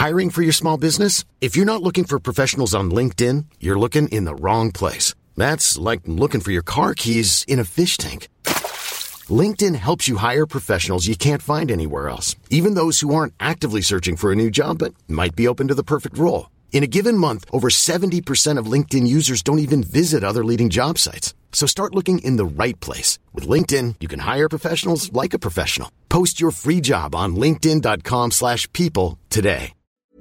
Hiring for your small business? If you're not looking for professionals on LinkedIn, you're looking in the wrong place. That's like looking for your car keys in a fish tank. LinkedIn helps you hire professionals you can't find anywhere else, even those who aren't actively searching for a new job but might be open to the perfect role. In a given month, over 70% of LinkedIn users don't even visit other leading job sites. So start looking in the right place. With LinkedIn, you can hire professionals like a professional. Post your free job on linkedin.com/people today.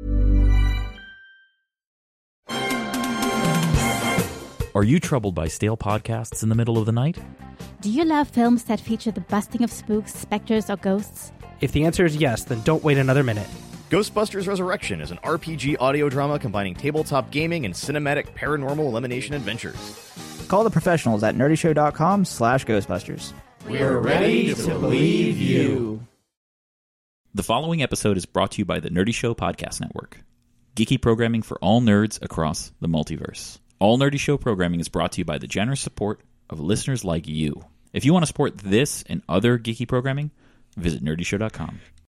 Are you troubled by stale podcasts in the middle of the night? Do you love films that feature the busting of spooks, specters, or ghosts? If the answer is yes, then don't wait another minute. Ghostbusters Resurrection is an RPG audio drama combining tabletop gaming and cinematic paranormal elimination adventures. Call the professionals at nerdyshow.com/Ghostbusters. We're ready to believe you. The following episode is brought to you by the Nerdy Show Podcast Network. Geeky programming for all nerds across the multiverse. All Nerdy Show programming is brought to you by the generous support of listeners like you. If you want to support this and other geeky programming, visit nerdyshow.com.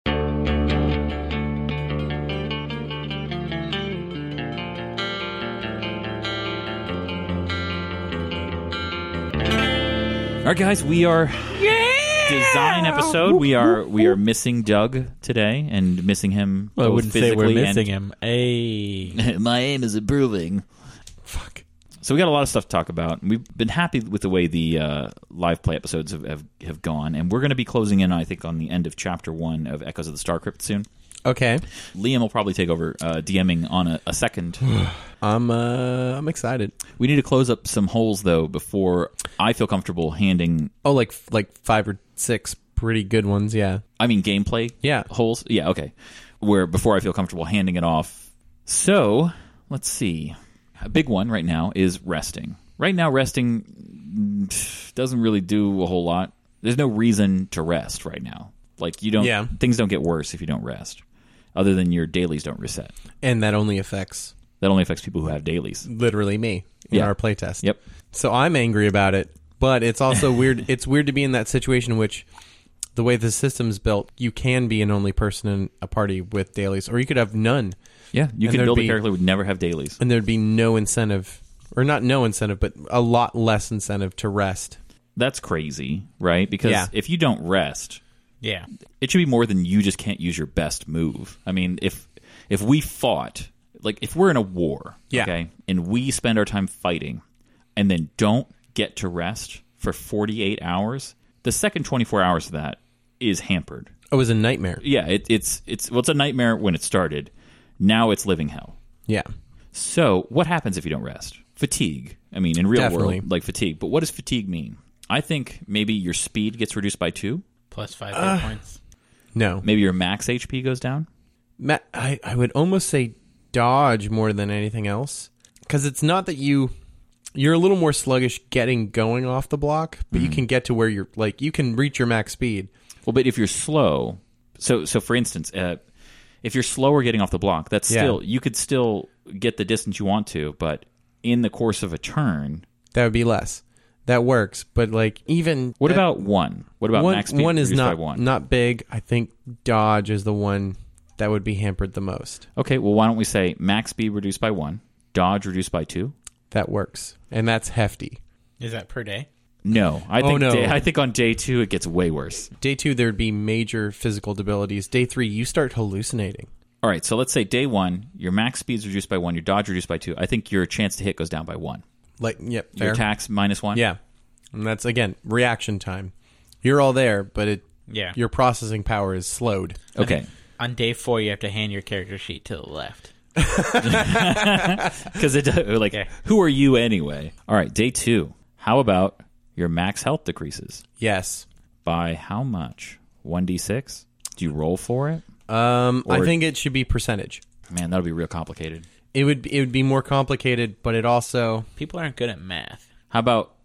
All right, guys, we are design episode. We are missing Doug today and missing him. Well, I wouldn't say we're missing him. Hey, my aim is improving. Fuck. So we got a lot of stuff to talk about. We've been happy with the way the live play episodes have gone, and we're going to be closing in, I think, on the end of Chapter 1 of Echoes of the Star Crypt soon. Okay. Liam will probably take over DMing on a second. I'm excited. We need to close up some holes, though, before I feel comfortable handing... Oh, like 5 or 6 pretty good ones, yeah. I mean gameplay holes? Yeah, okay. Before I feel comfortable handing it off. So, let's see. A big one right now is resting. Right now, resting doesn't really do a whole lot. There's no reason to rest right now. Like, things don't get worse if you don't rest, other than your dailies don't reset. And that only affects people who have dailies. Literally me in our playtest. Yep. So I'm angry about it, but it's also weird. It's weird to be in that situation in which the way the system's built, you can be an only person in a party with dailies, or you could have none. Yeah, you could build a character who would never have dailies. And there'd be no incentive, or not no incentive, but a lot less incentive to rest. That's crazy, right? Because if you don't rest, it should be more than you just can't use your best move. I mean, if we fought, like if we're in a war, okay, and we spend our time fighting and then don't get to rest for 48 hours, the second 24 hours of that is hampered. Oh, it was a nightmare. Yeah, it's a nightmare when it started. Now it's living hell. Yeah. So what happens if you don't rest? Fatigue. I mean, in real world, like fatigue. But what does fatigue mean? I think maybe your speed gets reduced by 2. Plus 5 hit points. No. Maybe your max HP goes down? I would almost say dodge more than anything else. Because it's not that you're a little more sluggish getting going off the block, but you can get to where you're, like, you can reach your max speed. Well, but if you're slow, so for instance, if you're slower getting off the block, that's still, you could still get the distance you want to, but in the course of a turn... That would be less. That works, but like even... What about 1? What about max speed? One is not not big. I think dodge is the one that would be hampered the most. Okay, well, why don't we say max speed reduced by 1, dodge reduced by 2? That works, and that's hefty. Is that per day? No, I think on day 2 it gets way worse. Day 2 there'd be major physical debilities. Day 3 you start hallucinating. All right, so let's say day 1, your max speed is reduced by 1, your dodge reduced by 2. I think your chance to hit goes down by 1. Like, yep, fair. Your attacks -1? Yeah. And that's, again, reaction time. You're all there, but your processing power is slowed. Okay. On day 4, you have to hand your character sheet to the left. Because who are you anyway? All right, day 2. How about your max health decreases? Yes. By how much? 1d6? Do you roll for it? I think it should be percentage. Man, that'll be real complicated. It would be more complicated, but it also... People aren't good at math. How about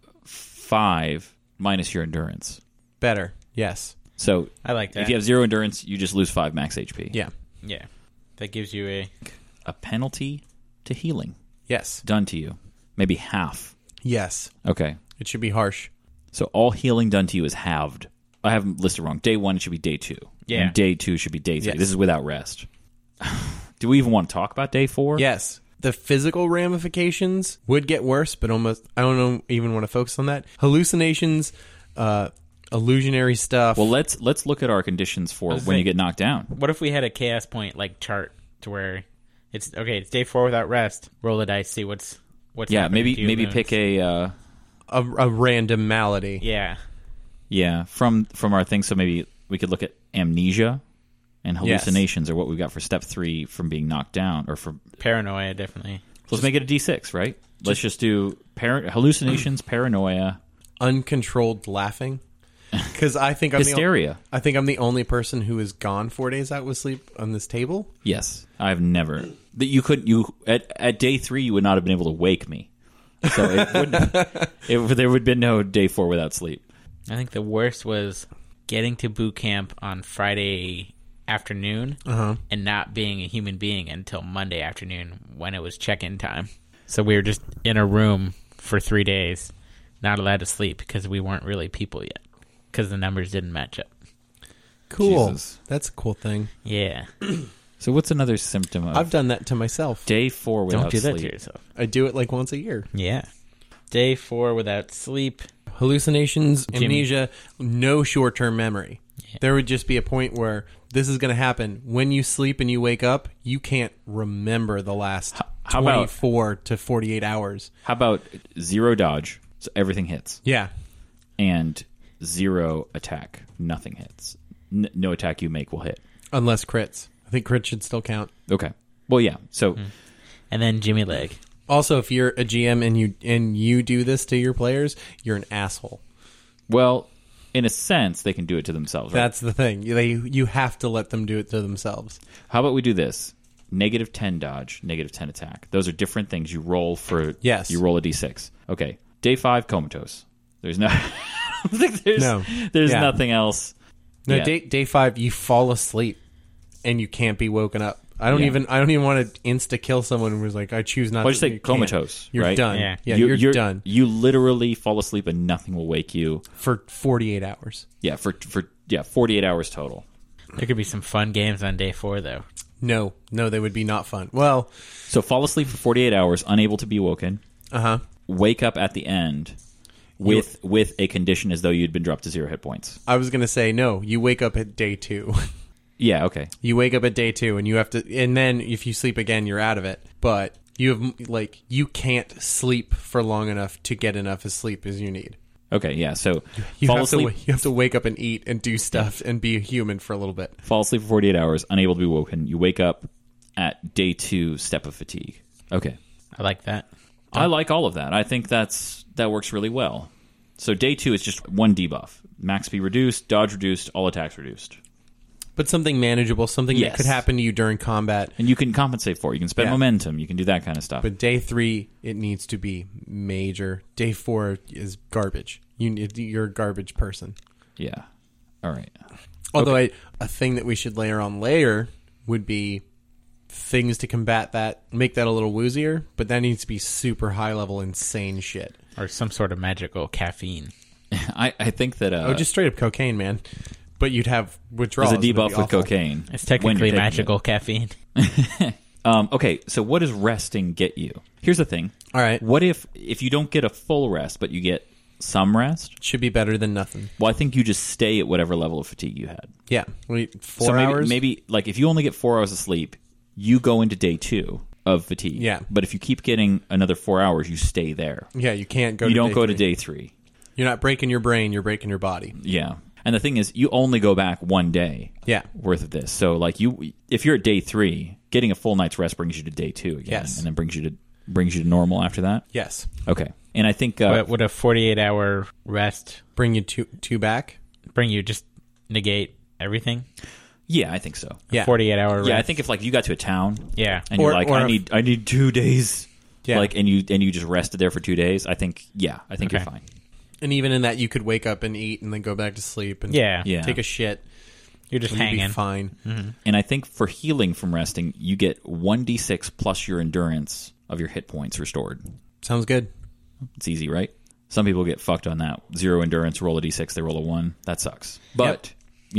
5 minus your endurance? Better, yes. So I like that. If you have 0 endurance, you just lose 5 max HP. Yeah. Yeah. That gives you a penalty to healing. Yes. Done to you. Maybe half. Yes. Okay. It should be harsh. So all healing done to you is halved. I have them listed wrong. Day 1 it should be day 2. Yeah. And day 2 should be day 3. Yes. This is without rest. Do we even want to talk about day 4? Yes. The physical ramifications would get worse, but almost, I don't even want to focus on that. Hallucinations, illusionary stuff. Well, let's look at our conditions for when you get knocked down. What if we had a chaos point chart to where it's day 4 without rest. Roll the dice, see what's happening to you. Maybe pick a random malady. Yeah. Yeah, from our thing. So maybe we could look at amnesia and hallucinations, or what we've got for step 3 from being knocked down, or for paranoia. Definitely. Let's make it a D6, right? Let's just do hallucinations, paranoia, uncontrolled laughing. Because I think hysteria. I think I'm the only person who has gone 4 days out with sleep on this table. Yes, I've never. That you couldn't. You at day 3, you would not have been able to wake me. So there would have been no day 4 without sleep. I think the worst was getting to boot camp on Friday afternoon and not being a human being until Monday afternoon when it was check-in time. So we were just in a room for 3 days, not allowed to sleep because we weren't really people yet, because the numbers didn't match up. Cool. Jesus. That's a cool thing. Yeah. So what's another symptom of... I've done that to myself. Day 4 without sleep. Don't do that to yourself. I do it once a year. Yeah. Day 4 without sleep. Hallucinations, amnesia, no short-term memory. Yeah. There would just be a point where this is going to happen. When you sleep and you wake up, you can't remember the last 24 to 48 hours. How about 0 dodge, so everything hits? Yeah. And 0 attack, nothing hits. No attack you make will hit. Unless crits. I think crits should still count. Okay. Well, yeah. So, and then Jimmy Leg. Also, if you're a GM and you do this to your players, you're an asshole. Well, in a sense, they can do it to themselves. Right? That's the thing. You have to let them do it to themselves. How about we do this? -10 dodge, -10 attack. Those are different things you roll for. Yes. You roll a d6. Okay. Day 5, comatose. There's no. There's nothing else. No. Yeah. Day 5, you fall asleep and you can't be woken up. I don't even want to insta kill someone who's like, I choose not to. Just say comatose. You're right? done. Yeah, you're done. You literally fall asleep and nothing will wake you for 48 hours. Yeah, for 48 hours total. There could be some fun games on day 4 though. No, they would be not fun. Well, so fall asleep for 48 hours, unable to be woken. Wake up at the end with a condition as though you'd been dropped to 0 hit points. I was going to say no. You wake up at day 2. Yeah, okay. You wake up at day 2 and you have to, and then if you sleep again, you're out of it. But you have you can't sleep for long enough to get enough of sleep as you need. Okay, yeah. So you have to wake up and eat and do stuff and be a human for a little bit. Fall asleep for 48 hours, unable to be woken. You wake up at day 2, step of fatigue. Okay. I like that. I like all of that. I think that works really well. So day 2 is just 1 debuff. Max speed reduced, dodge reduced, all attacks reduced. But something manageable, something that could happen to you during combat. And you can compensate for it. You can spend momentum. You can do that kind of stuff. But day 3, it needs to be major. Day 4 is garbage. You're a garbage person. Yeah. All right. Although a thing that we should layer on layer would be things to combat that, make that a little woozier, but that needs to be super high level, insane shit. Or some sort of magical caffeine. I think that... just straight up cocaine, man. But you'd have withdrawals. There's a debuff with cocaine. It's technically magical caffeine. Okay, so what does resting get you? Here's the thing. All right. What if you don't get a full rest, but you get some rest? Should be better than nothing. Well, I think you just stay at whatever level of fatigue you had. Yeah. 4 hours? Maybe, if you only get 4 hours of sleep, you go into day 2 of fatigue. Yeah. But if you keep getting another 4 hours, you stay there. Yeah, you can't go You don't go to day 3. You're not breaking your brain, you're breaking your body. Yeah. And the thing is, you only go back 1 day worth of this. So, if you're at day 3, getting a full night's rest brings you to day 2 again. Yes. And then brings you to normal after that? Yes. Okay. And I think... would a 48-hour rest... Bring you two back? Bring you just negate everything? Yeah, I think so. Yeah. 48-hour rest? Yeah, I think if, you got to a town... Yeah. And you're I need 2 days... Yeah. And you just rested there for 2 days, I think you're fine. And even in that, you could wake up and eat and then go back to sleep and take a shit. You're just hanging. You'd be fine. Mm-hmm. And I think for healing from resting, you get 1d6 plus your endurance of your hit points restored. Sounds good. It's easy, right? Some people get fucked on that. 0 endurance, roll a d6, they roll a 1. That sucks. But,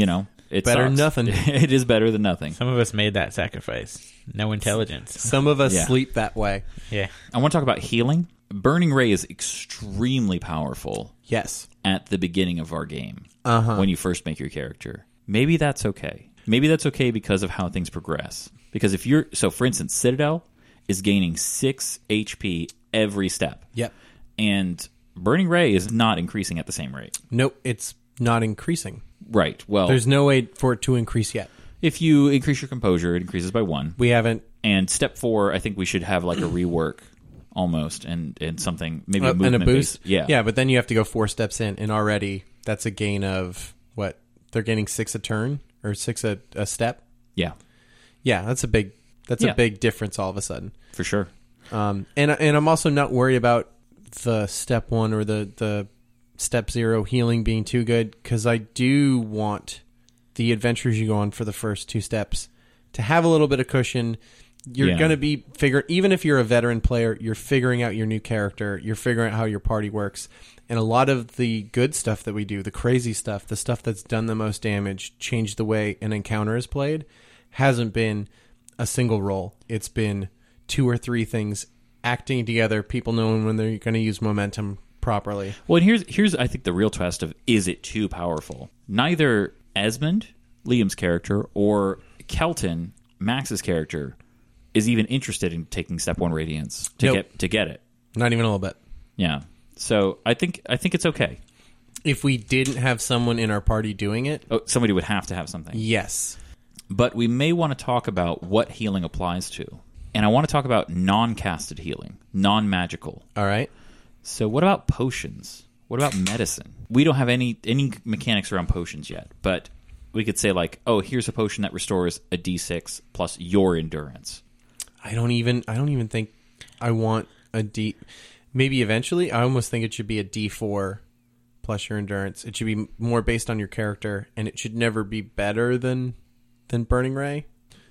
It better sucks. than nothing. It is better than nothing. Some of us made that sacrifice. No intelligence. Some of us sleep that way. Yeah. I want to talk about healing. Burning Ray is extremely powerful. Yes. At the beginning of our game, when you first make your character. Maybe that's okay. Maybe that's okay because of how things progress. Because if you're... So, for instance, Citadel is gaining 6 HP every step. Yep. And Burning Ray is not increasing at the same rate. Nope, it's not increasing. Right. Well, there's no way for it to increase yet. If you increase your composure, it increases by 1. We haven't. And step 4, I think we should have like a rework almost and something, maybe a movement and a boost. Yeah. Yeah, but then you have to go 4 steps in, and already that's a gain of what? They're gaining 6 a turn or 6 a step. Yeah. Yeah, that's a big difference all of a sudden. For sure. And I'm also not worried about the step 1 or the step 0 healing being too good, because I do want the adventures you go on for the first 2 steps to have a little bit of cushion. You're going to be even if you're a veteran player, you're figuring out your new character, you're figuring out how your party works. And a lot of the good stuff that we do, the crazy stuff, the stuff that's done the most damage, changed the way an encounter is played, hasn't been a single roll. It's been 2 or 3 things acting together, people knowing when they're going to use momentum properly. Well, and here's I think the real test of, is it too powerful? Neither Esmond, Liam's character, or Kelton, Max's character, is even interested in taking step 1 radiance to get it. Not even a little bit. Yeah. So I think it's okay. If we didn't have someone in our party doing it, somebody would have to have something. Yes. But we may want to talk about what healing applies to. And I want to talk about non-casted healing, non-magical. All right. So what about potions? What about medicine? We don't have any mechanics around potions yet, but we could say like, oh, here's a potion that restores a D6 plus your endurance. I don't even think I want a D. Maybe eventually. I almost think it should be a D4 plus your endurance. It should be more based on your character, and it should never be better than Burning Ray.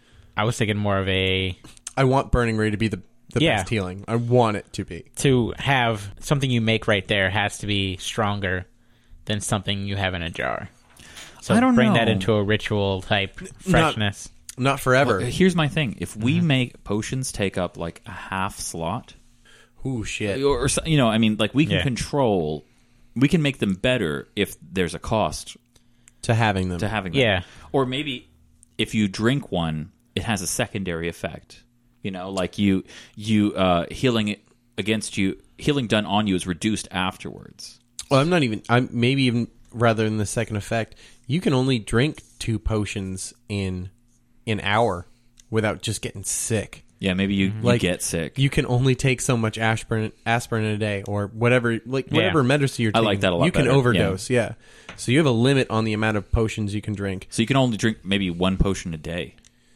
I was thinking more of a... I want Burning Ray to be the best healing. I want it to be. To have something you make right there has to be stronger than something you have in a jar. So I don't bring know. that into a ritual type freshness. Not forever. Well, here's my thing. If we make potions take up like a half slot... Ooh, shit. Or I mean, like we can control... We can make them better if there's a cost to having them. Yeah. Or maybe if you drink one, it has a secondary effect. You know, like you healing against you, healing done on you is reduced afterwards. Well, I'm maybe even rather than the second effect, you can only drink 2 potions in an hour without just getting sick. Yeah, maybe you get sick. You can only take so much aspirin a day or whatever medicine you're taking. I like that a lot. You can better. overdose, yeah. So you have a limit on the amount of potions you can drink. So you can only drink maybe 1 potion a day.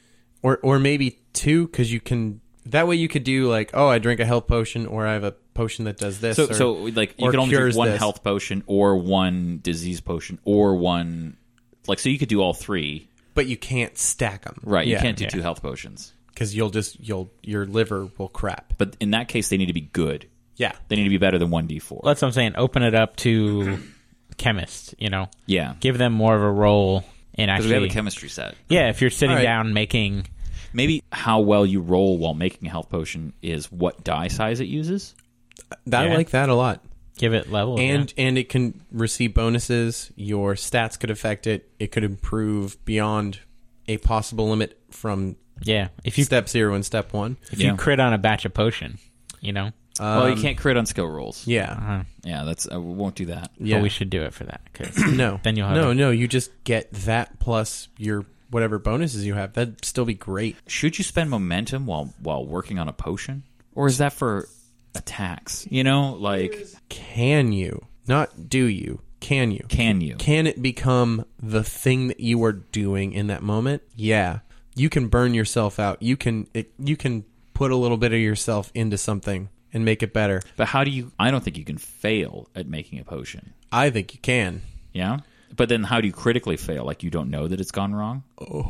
Or maybe 2, because you can... That way you could do like, oh, I drink a health potion, or I have a potion that does this. So like you can only drink 1 health potion, or 1 disease potion, or 1... Like, so you could do all 3. But you can't stack them. Right, you can't do 2 health potions. Because your liver will crap. But in that case, they need to be good. Yeah. They need to be better than 1d4. That's what I'm saying. Open it up to chemists, Yeah. Give them more of a role in actually... Because we have a chemistry set. Yeah, if you're sitting down making... Maybe how well you roll while making a health potion is what die size it uses. I like that a lot. Give it level. And it can receive bonuses. Your stats could affect it. It could improve beyond a possible limit from if you step 0 and step 1. If you crit on a batch of potion, Well, you can't crit on skill rolls. Yeah. Yeah, that's we won't do that. Yeah. But we should do it for that. Cause no. Then you'll have No, you just get that plus your whatever bonuses you have. That'd still be great. Should you spend momentum while working on a potion? Or is that for attacks? Like... Can you? Not do you. Can you? Can you? Can it become the thing that you are doing in that moment? Yeah. You can burn yourself out. You can put a little bit of yourself into something and make it better. But how do you... I don't think you can fail at making a potion. I think you can. Yeah? But then how do you critically fail? Like you don't know that it's gone wrong?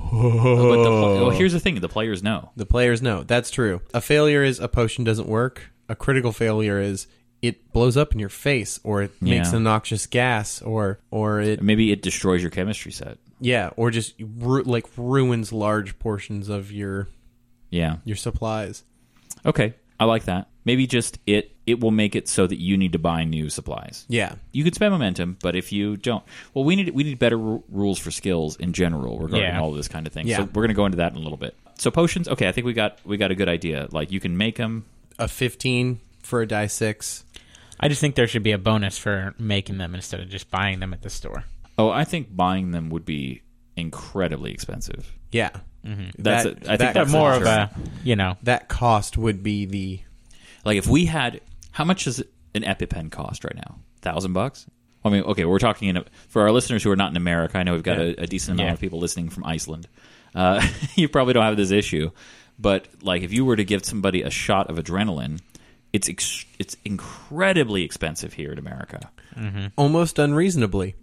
Well, here's the thing. The players know. The players know. That's true. A failure is a potion doesn't work. A critical failure is it blows up in your face, or it makes a noxious gas, or it... Maybe it destroys your chemistry set. Yeah, or just ruins large portions of your supplies. Okay, I like that. Maybe just it will make it so that you need to buy new supplies. Yeah. You could spend momentum, but if you don't... Well, we need better rules for skills in general regarding all of this kind of thing. Yeah. So we're going to go into that in a little bit. So potions, okay, I think we got a good idea. Like, you can make them... A 15 for a die 6. I just think there should be a bonus for making them instead of just buying them at the store. Oh, I think buying them would be incredibly expensive. Yeah. Mm-hmm. I think that's more of a, That cost would be the... Like, if we had... How much does an EpiPen cost right now? $1,000? I mean, okay, we're talking... for our listeners who are not in America, I know we've got a decent amount of people listening from Iceland. You probably don't have this issue. But, like, if you were to give somebody a shot of adrenaline, it's incredibly expensive here in America. Mm-hmm. Almost unreasonably.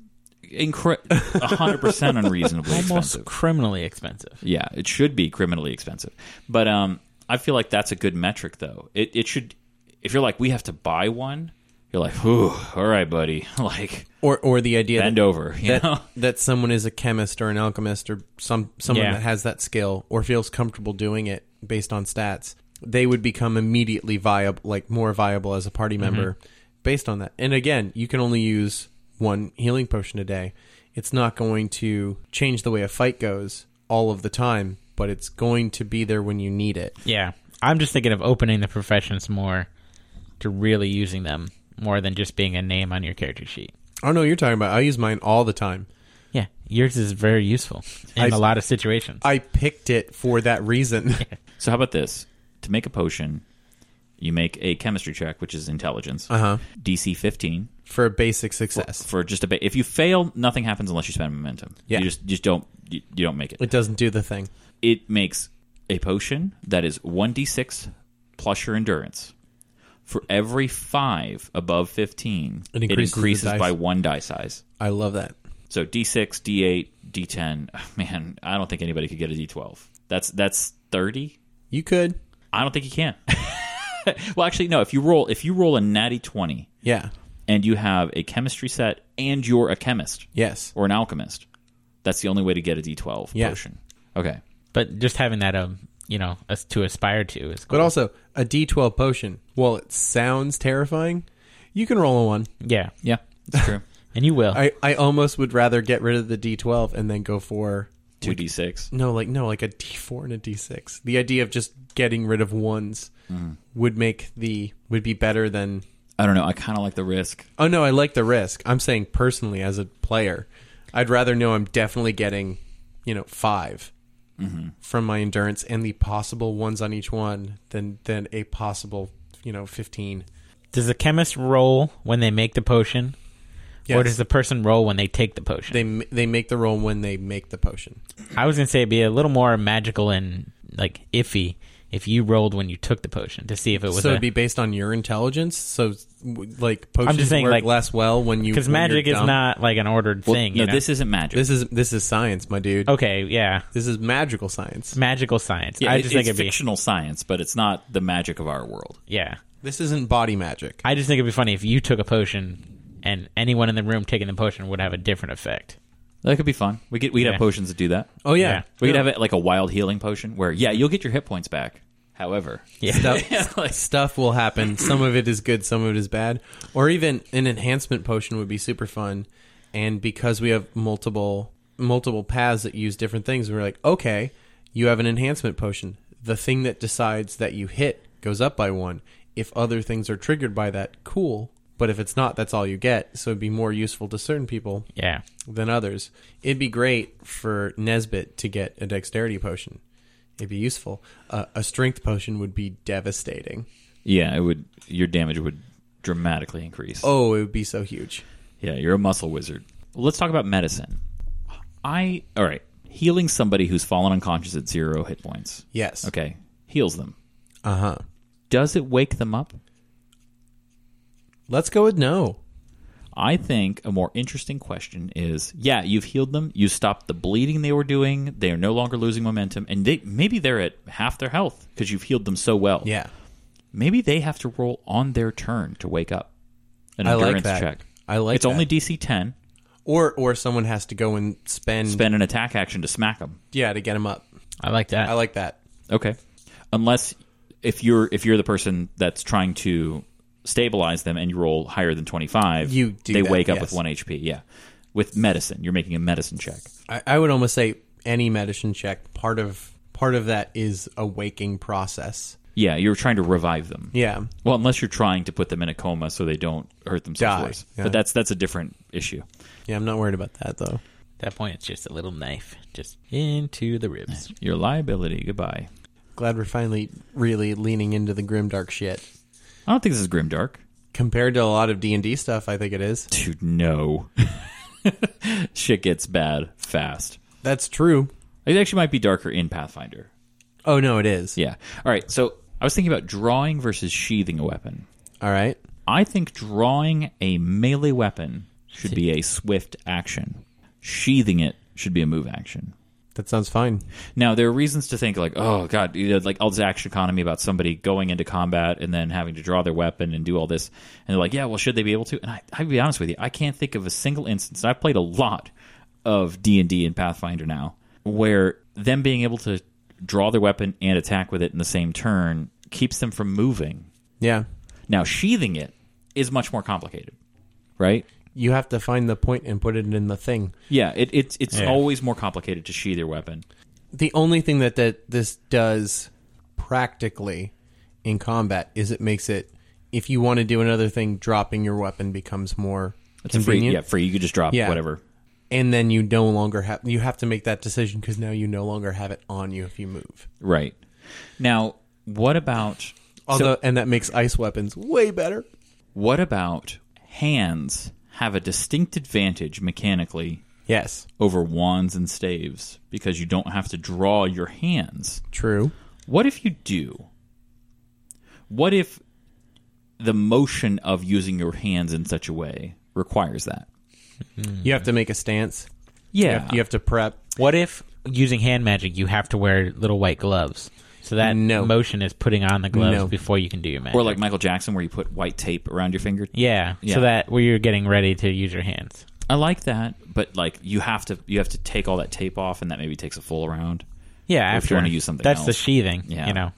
100% unreasonably almost expensive. Criminally expensive. Yeah, it should be criminally expensive. But I feel like that's a good metric, though. It should... If you're like, we have to buy one, you're like, whew, all right, buddy. Like, or the idea bend over, that someone is a chemist or an alchemist or someone that has that skill or feels comfortable doing it based on stats, they would become immediately more viable as a party member based on that. And again, you can only use one healing potion a day. It's not going to change the way a fight goes all of the time, but it's going to be there when you need it. Yeah. I'm just thinking of opening the professions more to really using them more than just being a name on your character sheet. Oh, no, you're talking about... I use mine all the time. Yeah, yours is very useful in a lot of situations. I picked it for that reason. So how about this? To make a potion, you make a chemistry check, which is intelligence. DC 15. For a basic success. For just a if you fail, nothing happens unless you spend momentum. Yeah. You just don't make it. It doesn't do the thing. It makes a potion that is 1d6 plus your endurance. For every 5 above 15, it increases by 1 die size. I love that. So D6, D8, D10. Man, I don't think anybody could get a D12. That's 30. You could. I don't think you can. Well, actually, no. If you roll a natty 20, and you have a chemistry set, and you're a chemist, or an alchemist, that's the only way to get a D12 potion. Okay, but just having that to aspire to is cool. But also, a D12 potion, while it sounds terrifying, you can roll a 1. Yeah, that's true. And you will. I almost would rather get rid of the D12 and then go for... 2d6? No, like a D4 and a D6. The idea of just getting rid of ones would be better than... I don't know, I kind of like the risk. Oh, no, I like the risk. I'm saying personally as a player, I'd rather know I'm definitely getting, 5. From my endurance and the possible ones on each one than a possible 15. Does the chemist roll when they make the potion? Yes. Or does the person roll when they take the potion? They make the roll when they make the potion. I was going to say it'd be a little more magical and iffy if you rolled when you took the potion to see if it was... So it'd be based on your intelligence? So, potions work less well when you... Because magic is not, an ordered thing, No, this isn't magic. This is science, my dude. Okay, yeah. This is magical science. Magical science. Yeah, I just think it's fictional science, but it's not the magic of our world. Yeah. This isn't body magic. I just think it'd be funny if you took a potion and anyone in the room taking the potion would have a different effect. That could be fun. We'd have potions that do that. Oh, yeah. We could have it like a wild healing potion where, you'll get your hit points back. However, stuff will happen. Some of it is good, some of it is bad. Or even an enhancement potion would be super fun. And because we have multiple paths that use different things, we're like, okay, you have an enhancement potion. The thing that decides that you hit goes up by 1. If other things are triggered by that, cool. But if it's not, that's all you get. So it'd be more useful to certain people than others. It'd be great for Nesbit to get a dexterity potion. It'd be useful. A strength potion would be devastating. Yeah, it would. Your damage would dramatically increase. Oh, it would be so huge. Yeah, you're a muscle wizard. Well, let's talk about medicine. All right. Healing somebody who's fallen unconscious at 0 hit points. Yes. Okay. Heals them. Uh-huh. Does it wake them up? Let's go with no. I think a more interesting question is, you've healed them. You stopped the bleeding they were doing. They are no longer losing momentum. And maybe they're at half their health because you've healed them so well. Yeah. Maybe they have to roll on their turn to wake up. An endurance endurance check. I like It's only DC 10. Or someone has to go and spend an attack action to smack them. Yeah, to get them up. I like that. I like that. Okay. Unless if you're the person that's trying to stabilize them and you roll higher than 25, they wake up with 1 HP. Yeah. With medicine, you're making a medicine check. I would almost say any medicine check, part of that is a waking process. Yeah, you're trying to revive them. Yeah. Well, unless you're trying to put them in a coma so they don't hurt themselves worse. Yeah. But that's a different issue. Yeah, I'm not worried about that, though. At that point, it's just a little knife, just into the ribs. Your liability, goodbye. Glad we're finally really leaning into the grimdark shit. I don't think this is grimdark. Compared to a lot of D&D stuff, I think it is. Dude, no. Shit gets bad fast. That's true. It actually might be darker in Pathfinder. Oh, no, it is. Yeah. All right, so I was thinking about drawing versus sheathing a weapon. All right. I think drawing a melee weapon should be a swift action. Sheathing it should be a move action. That sounds fine. Now, there are reasons to think like, oh, God, like all this action economy about somebody going into combat and then having to draw their weapon and do all this. And they're like, yeah, well, should they be able to? And I'll be honest with you, I can't think of a single instance. I've played a lot of D&D and Pathfinder now where them being able to draw their weapon and attack with it in the same turn keeps them from moving. Yeah. Now, sheathing it is much more complicated, right? You have to find the point and put it in the thing. Yeah, it's always more complicated to sheath your weapon. The only thing that this does practically in combat is it makes it, if you want to do another thing, dropping your weapon becomes more convenient. Free. You could just drop whatever. And then you no longer have... You have to make that decision because now you no longer have it on you if you move. Right. Now, what about... And that makes ice weapons way better. What about hands have a distinct advantage mechanically over wands and staves because you don't have to draw your hands? True. What if you do? What if the motion of using your hands in such a way requires that? You have to make a stance. Yeah. You have to prep. What if using hand magic you have to wear little white gloves? So that motion is putting on the gloves before you can do your magic. Or like Michael Jackson where you put white tape around your finger. Yeah. So that where you're getting ready to use your hands. I like that, but like you have to take all that tape off and that maybe takes a full round. Yeah, after if you want to use something that's else. the sheathing, you know.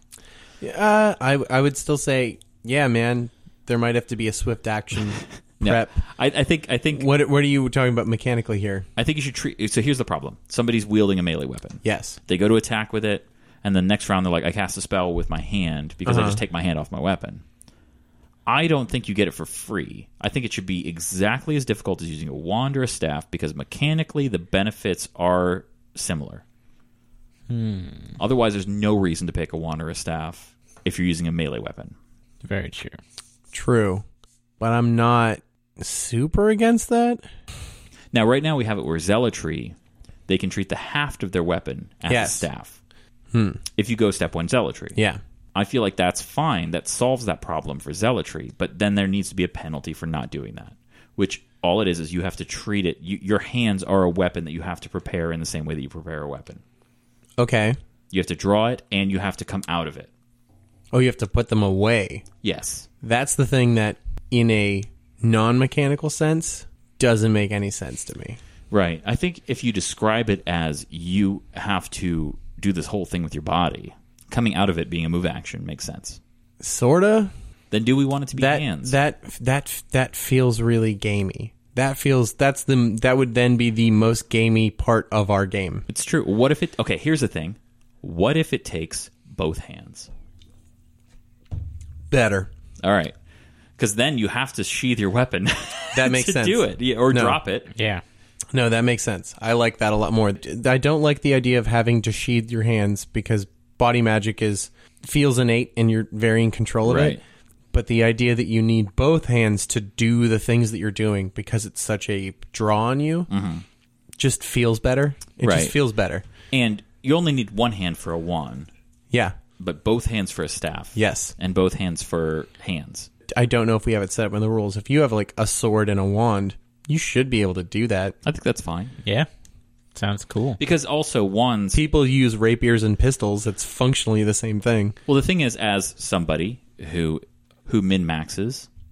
I would still say, yeah, man, there might have to be a swift action prep. I think what are you talking about mechanically here? I think you should treat. So here's the problem: somebody's wielding a melee weapon. Yes, they go to attack with it, and the next round they're like, "I cast a spell with my hand because I just take my hand off my weapon." I don't think you get it for free. I think it should be exactly as difficult as using a wand or a staff because mechanically the benefits are similar. Otherwise, there's no reason to pick a wand or a staff if you're using a melee weapon. Very true. True, but I'm not super against that. Now, right now we have it where zealotry, they can treat the haft of their weapon as a staff. If you go step 1 zealotry. Yeah. I feel like that's fine. That solves that problem for zealotry. But then there needs to be a penalty for not doing that. Which all it is you have to treat it. Your hands are a weapon that you have to prepare in the same way that you prepare a weapon. Okay. You have to draw it and you have to come out of it. Oh, you have to put them away. Yes. That's the thing that, in a non-mechanical sense, doesn't make any sense to me. Right. I think if you describe it as you have to do this whole thing with your body, coming out of it being a move action makes sense. Sorta. Then do we want it to be hands? That feels really gamey. That would then be the most gamey part of our game. It's true. What if it... Okay, here's the thing. What if it takes both hands? Better. All right. Because then you have to sheath your weapon that makes to sense. do it. Or drop it. Yeah. No, that makes sense. I like that a lot more. I don't like the idea of having to sheath your hands because body magic feels innate and you're very in control of it. But the idea that you need both hands to do the things that you're doing because it's such a draw on you just feels better. It just feels better. And you only need one hand for a wand. Yeah. But both hands for a staff. Yes. And both hands for hands. I don't know if we have it set up in the rules. If you have like a sword and a wand, you should be able to do that. I think that's fine. Yeah. Sounds cool. Because also wands... People use rapiers and pistols. It's functionally the same thing. Well, the thing is, as somebody who min-maxes,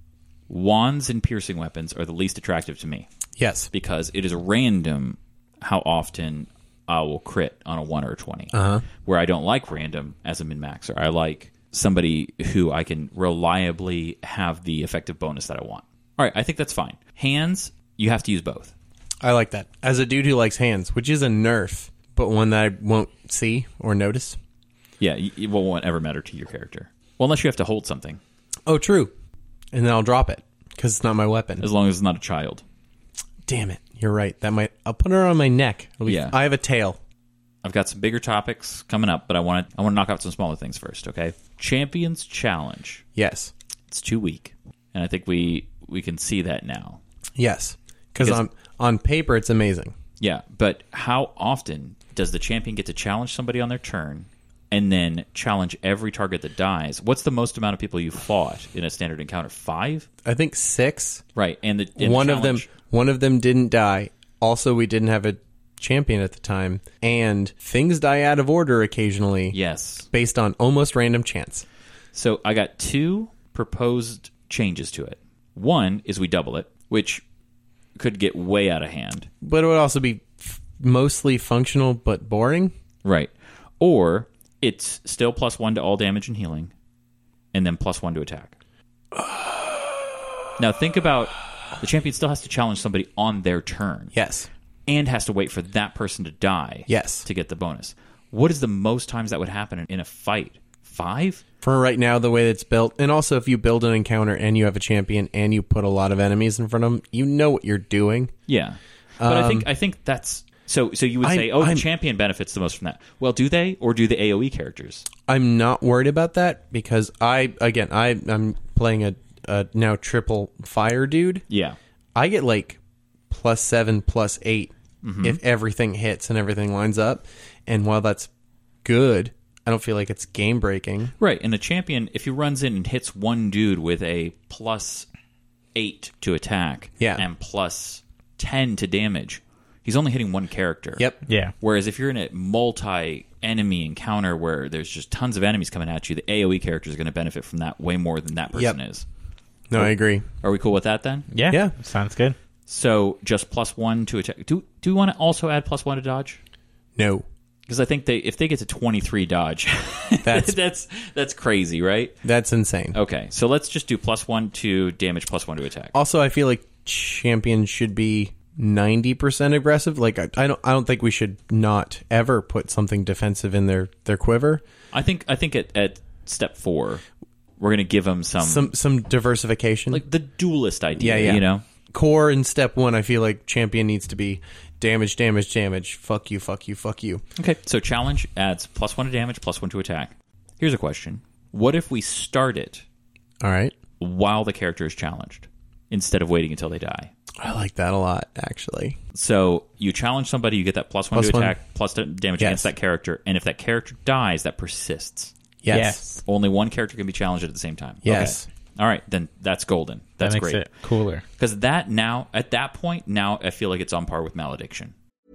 wands and piercing weapons are the least attractive to me. Yes. Because it is random how often I will crit on a 1 or a 20. Where I don't like random as a min-maxer. I like somebody who I can reliably have the effective bonus that I want. All right, I think that's fine. Hands, you have to use both. I like that. As a dude who likes hands, which is a nerf, but one that I won't see or notice. Yeah, it won't ever matter to your character. Well, unless you have to hold something. Oh, true. And then I'll drop it, because it's not my weapon. As long as it's not a child. Damn it. You're right. I'll put her on my neck. I have a tail. I've got some bigger topics coming up, but I want to knock out some smaller things first, okay? Champions Challenge. Yes. It's too weak. And I think we can see that now. Yes. Because on paper, it's amazing. Yeah, but how often does the champion get to challenge somebody on their turn and then challenge every target that dies? What's the most amount of people you fought in a standard encounter? 5? I think 6. Right, and one of them didn't die. Also, we didn't have a champion at the time, and things die out of order occasionally. Yes, based on almost random chance. So I got 2 proposed changes to it. One is we double it, which could get way out of hand. But it would also be mostly functional but boring. Right. Or it's still +1 to all damage and healing, and then +1 to attack. Now think about the champion still has to challenge somebody on their turn. Yes. And has to wait for that person to die. Yes. To get the bonus. What is the most times that would happen in a fight? 5? For right now, the way it's built, and also if you build an encounter and you have a champion and you put a lot of enemies in front of them, you know what you're doing. Yeah. But I think that's... So you would say, the champion benefits the most from that. Well, do they? Or do the AoE characters? I'm not worried about that because I'm playing a now triple fire dude. Yeah. I get like +7, +8 if everything hits and everything lines up. And while that's good, I don't feel like it's game breaking. Right. And the champion, if he runs in and hits one dude with a +8 to attack and +10 to damage, he's only hitting one character. Yep. Yeah. Whereas if you're in a multi-enemy encounter where there's just tons of enemies coming at you, the AoE character is going to benefit from that way more than that person is. No, I agree. Are we cool with that then? Yeah. Sounds good. So just +1 to attack. Do we want to also add +1 to dodge? No. Because I think if they get to 23 dodge, that's crazy, right? That's insane. Okay, so let's just do +1 to damage, +1 to attack. Also, I feel like champions should be 90% aggressive. Like I don't think we should not ever put something defensive in their quiver. I think at step 4, we're going to give them some diversification, like the duelist idea. Yeah. You know, core in step 1. I feel like champion needs to be damage. Fuck you. Okay, so challenge adds +1 to damage, +1 to attack. Here's a question: what if we start it? All right, while the character is challenged, instead of waiting until they die. I like that a lot, actually. So you challenge somebody, you get that +1 to attack, plus damage against that character, and if that character dies, that persists. Yes. Only one character can be challenged at the same time. Yes. Okay. All right, then that's golden. That's that makes great. It cooler. Because that now, at that point, now I feel like it's on par with Malediction.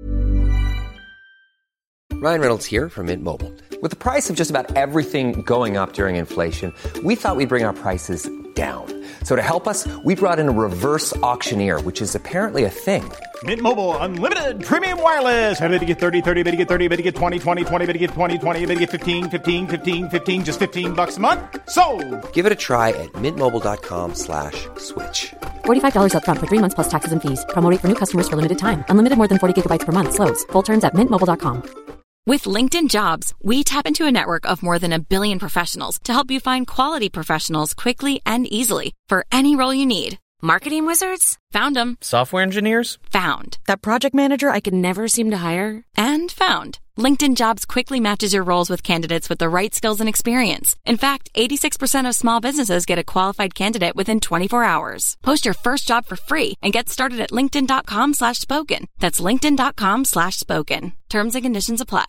Ryan Reynolds here from Mint Mobile. With the price of just about everything going up during inflation, we thought we'd bring our prices down. So to help us, we brought in a reverse auctioneer, which is apparently a thing. Mint Mobile Unlimited Premium Wireless. How to get 30, 30, bit to get 30, bit to get 20, 20, 20, bit to get 20, 20, bit to get 15, 15, 15, 15, just $15 a month? Sold! Give it a try at mintmobile.com/switch. $45 up front for 3 months plus taxes and fees. Promo rate for new customers for limited time. Unlimited more than 40 gigabytes per month. Slows full terms at mintmobile.com. With LinkedIn Jobs, we tap into a network of more than 1 billion professionals to help you find quality professionals quickly and easily for any role you need. Marketing wizards? Found them. Software engineers? Found. That project manager I could never seem to hire? And found. LinkedIn Jobs quickly matches your roles with candidates with the right skills and experience. In fact, 86% of small businesses get a qualified candidate within 24 hours. Post your first job for free and get started at linkedin.com/spoken. That's linkedin.com/spoken. Terms and conditions apply.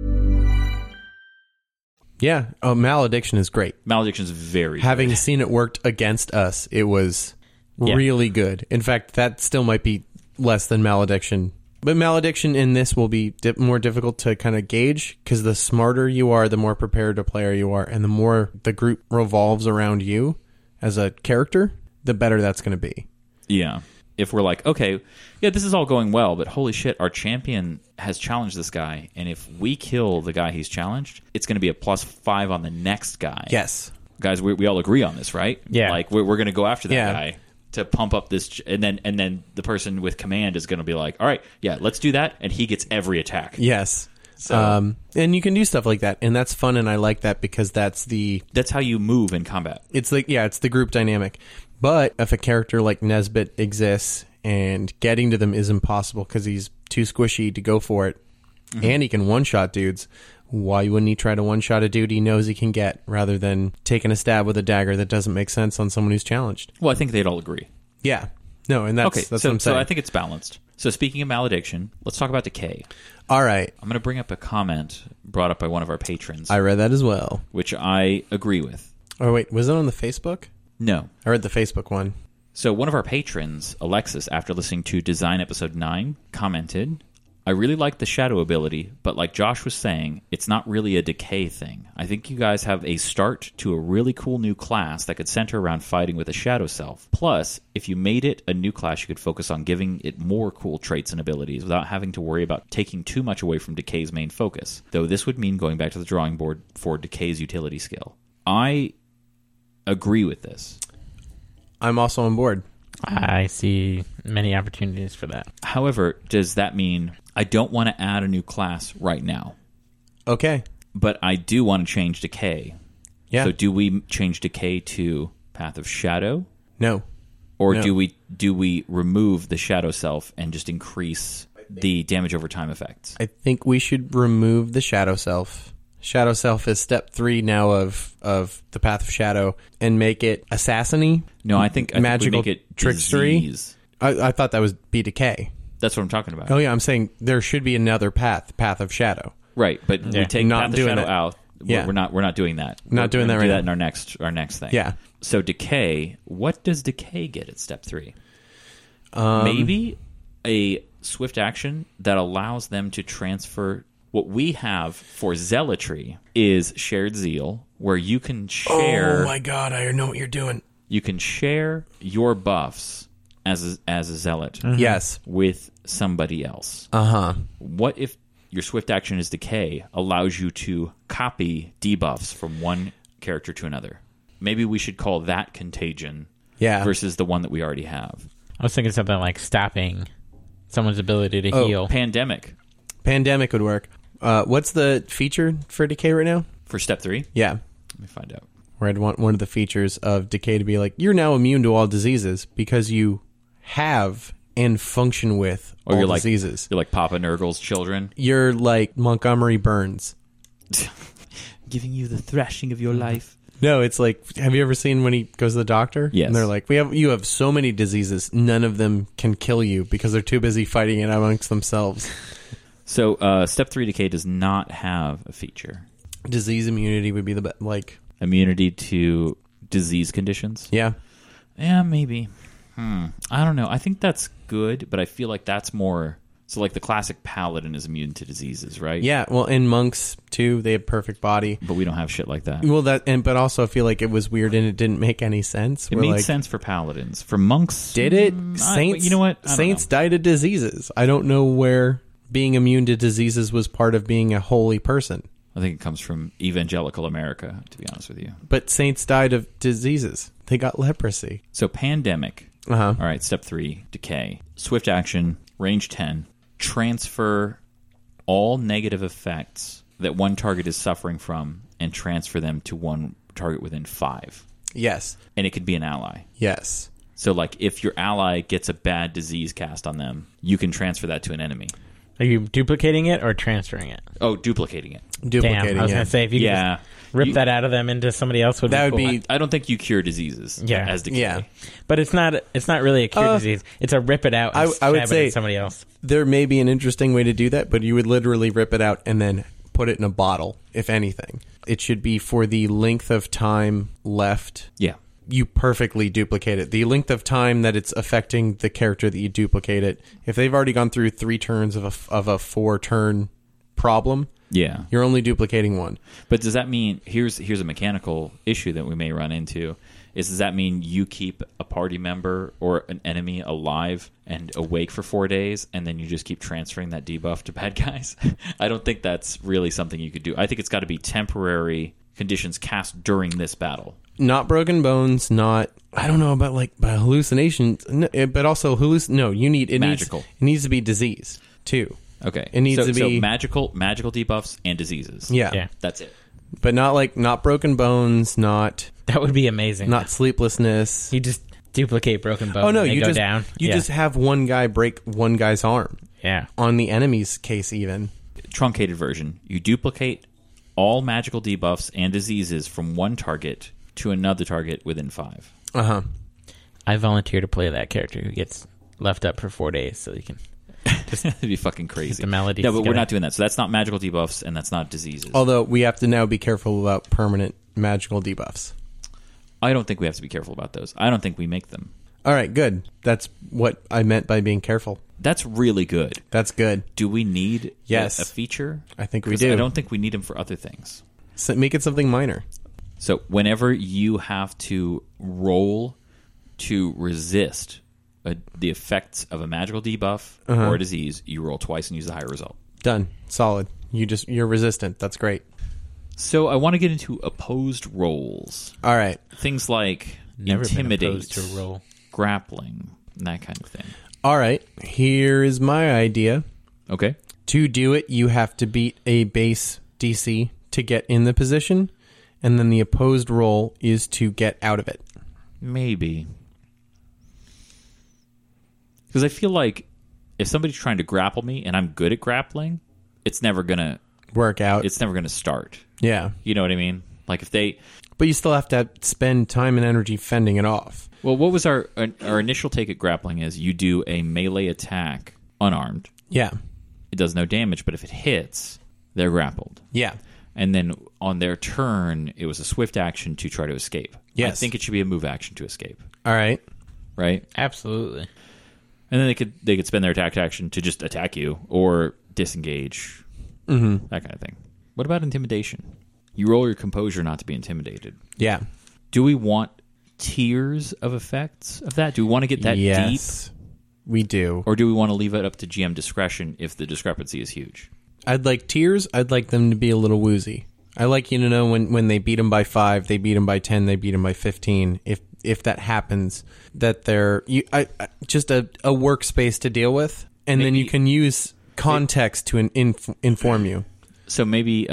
Yeah. Oh, Malediction is great. Malediction is very Having good. seen it worked against us, it was really good. In fact, that still might be less than Malediction. But Malediction in this will be more difficult to kind of gauge because the smarter you are, the more prepared a player you are, and the more the group revolves around you as a character, the better that's going to be. Yeah. If we're like, okay, yeah, this is all going well, but holy shit, our champion has challenged this guy, and if we kill the guy he's challenged, it's going to be a +5 on the next guy. Yes. Guys, we all agree on this, right? Yeah. Like, we're going to go after that guy to pump up this, and then the person with command is going to be like, all right, yeah, let's do that, and he gets every attack. Yes. So, and you can do stuff like that, and that's fun, and I like that because that's how you move in combat. It's like, it's the group dynamic. But if a character like Nesbit exists and getting to them is impossible because he's too squishy to go for it, and he can one-shot dudes, why wouldn't he try to one-shot a dude he knows he can get rather than taking a stab with a dagger that doesn't make sense on someone who's challenged? Well, I think they'd all agree. Yeah. No, and that's what I'm saying. So I think it's balanced. So speaking of malediction, let's talk about decay. All right. I'm going to bring up a comment brought up by one of our patrons. I read that as well. Which I agree with. Oh, wait. Was it on the Facebook? No. I read the Facebook one. So one of our patrons, Alexis, after listening to Design Episode 9, commented, I really like the shadow ability, but like Josh was saying, it's not really a decay thing. I think you guys have a start to a really cool new class that could center around fighting with a shadow self. Plus, if you made it a new class, you could focus on giving it more cool traits and abilities without having to worry about taking too much away from decay's main focus. Though this would mean going back to the drawing board for decay's utility skill. I agree with this. I'm also on board. I see many opportunities for that. However, does that mean I don't want to add a new class right now? Okay. But I do want to change decay. Yeah. So do we change decay to Path of Shadow? No. Or No. do we remove the shadow self and just increase the damage over time effects? I think we should remove the shadow self. Shadow self is step 3 now of the Path of Shadow, and make it assassin-y. No, I think magical we make it trickstery. disease. I thought that was be decay. That's what I'm talking about. Oh yeah, I'm saying there should be another path of Shadow. Right, but we take not Path of doing Shadow that. out. Yeah. We're not doing that. Not doing We're that gonna right do now. that in our next thing. Yeah. So decay, what does decay get at step 3? Maybe a swift action that allows them to transfer. What we have for zealotry is shared zeal, where you can share. Oh my god, I know what you're doing. You can share your buffs as a zealot. Yes. With somebody else. What if your swift action is decay allows you to copy debuffs from one character to another? Maybe we should call that contagion versus the one that we already have. I was thinking something like stopping someone's ability to heal. Pandemic. Pandemic would work. What's the feature for decay right now? For step 3? Yeah. Let me find out. Where I'd want one of the features of decay to be like, you're now immune to all diseases because you have and function with all you're diseases. You're like Papa Nurgle's children. You're like Montgomery Burns. Giving you the thrashing of your life. No, it's like, have you ever seen when he goes to the doctor? Yes. And they're like, you have so many diseases, none of them can kill you because they're too busy fighting it amongst themselves. So, step 3 decay does not have a feature. Disease immunity would be the best, like... Immunity to disease conditions? Yeah. Yeah, maybe. I don't know. I think that's good, but I feel like that's more... So, like, the classic paladin is immune to diseases, right? Yeah, well, and monks, too, they have perfect body. But we don't have shit like that. Well, but also I feel like it was weird and it didn't make any sense. It made sense for paladins. For monks... Did it? Saints, you know what? Saints died of diseases. I don't know where being immune to diseases was part of being a holy person. I think it comes from evangelical America, to be honest with you. But saints died of diseases. They got leprosy. So, pandemic. All right, step 3, decay. Swift action, range 10. Transfer all negative effects that one target is suffering from and transfer them to one target within 5. Yes. And it could be an ally. Yes. So, like, if your ally gets a bad disease cast on them, you can transfer that to an enemy. Are you duplicating it or transferring it? Oh, duplicating it. Duplicating I was going to say, if you could just rip that out of them into somebody else, would that be would cool. be. I don't think you cure diseases as decay. Yeah. But it's not really a cure disease. It's a rip it out and I would stab say it at somebody else. There may be an interesting way to do that, but you would literally rip it out and then put it in a bottle, if anything. It should be for the length of time left. Yeah. You perfectly duplicate it. The length of time that it's affecting the character that you duplicate it. If they've already gone through 3 turns of a 4-turn problem, Yeah. You're only duplicating one. But does that mean, here's a mechanical issue that we may run into, does that mean you keep a party member or an enemy alive and awake for 4 days, and then you just keep transferring that debuff to bad guys? I don't think that's really something you could do. I think it's got to be temporary conditions cast during this battle. Not broken bones, not... I don't know about, by hallucinations, but also you need... Magical. It needs to be disease, too. Okay. It needs to be... So magical debuffs and diseases. Yeah. That's it. But not broken bones, not... That would be amazing. Not sleeplessness. You just duplicate broken bones. Oh no, you go down. You just have one guy break one guy's arm. Yeah. On the enemy's case, even. Truncated version. You duplicate all magical debuffs and diseases from one target to another target within 5. Uh-huh. I volunteer to play that character who gets left up for 4 days so you can... That'd be fucking crazy. The melody. No, but we're not doing that. So that's not magical debuffs and that's not diseases. Although we have to now be careful about permanent magical debuffs. I don't think we have to be careful about those. I don't think we make them. All right, good. That's what I meant by being careful. That's really good. That's good. Do we need a feature? I think we do. I don't think we need them for other things. So make it something minor. So whenever you have to roll to resist the effects of a magical debuff or a disease, you roll twice and use the higher result. Done. Solid. You're resistant. That's great. So I want to get into opposed rolls. All right. Things like intimidate, grappling, and that kind of thing. All right. Here is my idea. Okay. To do it, you have to beat a base DC to get in the position, and then the opposed roll is to get out of it. Maybe. Because I feel like if somebody's trying to grapple me and I'm good at grappling, it's never going to work out. It's never going to start. Yeah. You know what I mean? Like if they... But you still have to spend time and energy fending it off. Well, what was our initial take at grappling is you do a melee attack unarmed. Yeah. It does no damage, but if it hits, they're grappled. Yeah. And then on their turn, it was a swift action to try to escape. Yes. I think it should be a move action to escape. All right. Right? Absolutely. And then they could spend their attack action to just attack you or disengage. Mm-hmm. That kind of thing. What about intimidation? You roll your composure not to be intimidated. Yeah. Do we want tiers of effects of that? Do we want to get that deep? We do. Or do we want to leave it up to GM discretion if the discrepancy is huge? I'd like tiers. I'd like them to be a little woozy. I like you to know when they beat them by 5, they beat them by 10, they beat them by 15. If that happens, that they're just a workspace to deal with, and then you can use context to inform you. So maybe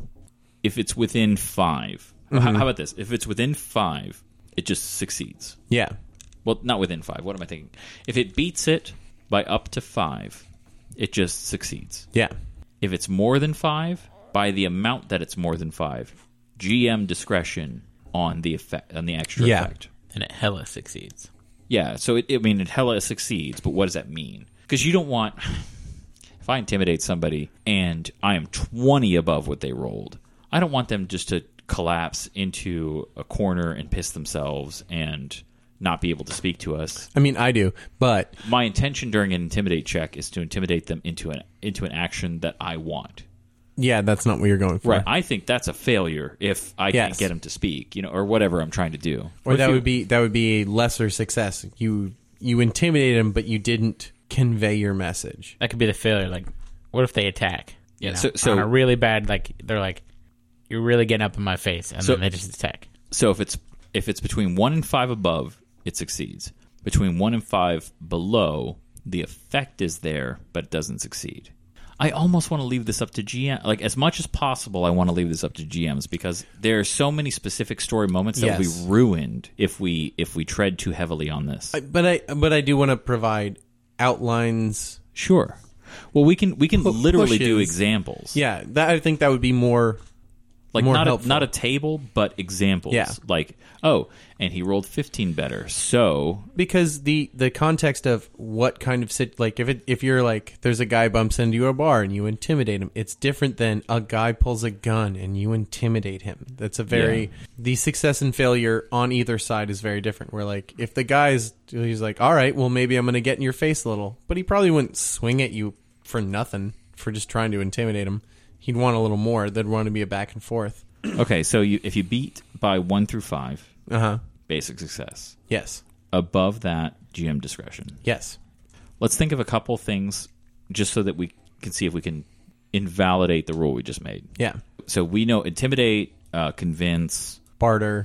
if it's within 5, how about this? If it's within 5, it just succeeds. Yeah. Well, not within 5. What am I thinking? If it beats it by up to 5, it just succeeds. Yeah. If it's more than 5, by the amount that it's more than 5, GM discretion on the effect, on the extra effect. And it hella succeeds. Yeah, so it hella succeeds, but what does that mean? Because you don't want... If I intimidate somebody and I am 20 above what they rolled, I don't want them just to collapse into a corner and piss themselves and not be able to speak to us. I mean, I do, but... My intention during an intimidate check is to intimidate them into an action that I want. Yeah, that's not what you're going for. Right. I think that's a failure if I can't get them to speak, or whatever I'm trying to do. Or that would be a lesser success. You intimidated them, but you didn't convey your message. That could be the failure. Like, what if they attack? Yeah. So on a really bad, they're like, you're really getting up in my face, and then they just attack. So if it's between 1 and 5 above, it succeeds. Between 1 and 5 below, the effect is there, but it doesn't succeed. I almost want to leave this up to GM. Like, as much as possible, I want to leave this up to GMs because there are so many specific story moments that will be ruined if we tread too heavily on this. But I do want to provide outlines. Sure. Well, we can literally do examples. Yeah, I think that would be more. Like more not a table, but examples. Yeah. Like, and he rolled 15 better. So because the context of what kind of if you're like there's a guy bumps into a bar and you intimidate him, it's different than a guy pulls a gun and you intimidate him. That's the success and failure on either side is very different. Where like if the he's like, all right, well maybe I'm going to get in your face a little, but he probably wouldn't swing at you for nothing for just trying to intimidate him. he'd want a little more. There'd want to be a back and forth. Okay, so if you beat by 1 through 5, basic success. Yes. Above that, GM discretion. Yes. Let's think of a couple things just so that we can see if we can invalidate the rule we just made. Yeah. So we know intimidate, convince, barter,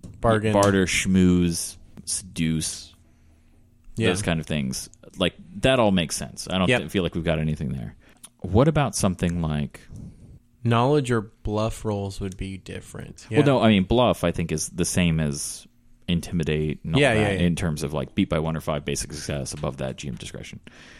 schmooze, seduce, those kind of things. Like, that all makes sense. I don't feel like we've got anything there. What about something like... knowledge or bluff rolls would be different. Yeah. Well, no, I mean, bluff, I think, is the same as intimidate and all that in terms of, like, beat by 1 or 5, basic success, above that, GM discretion.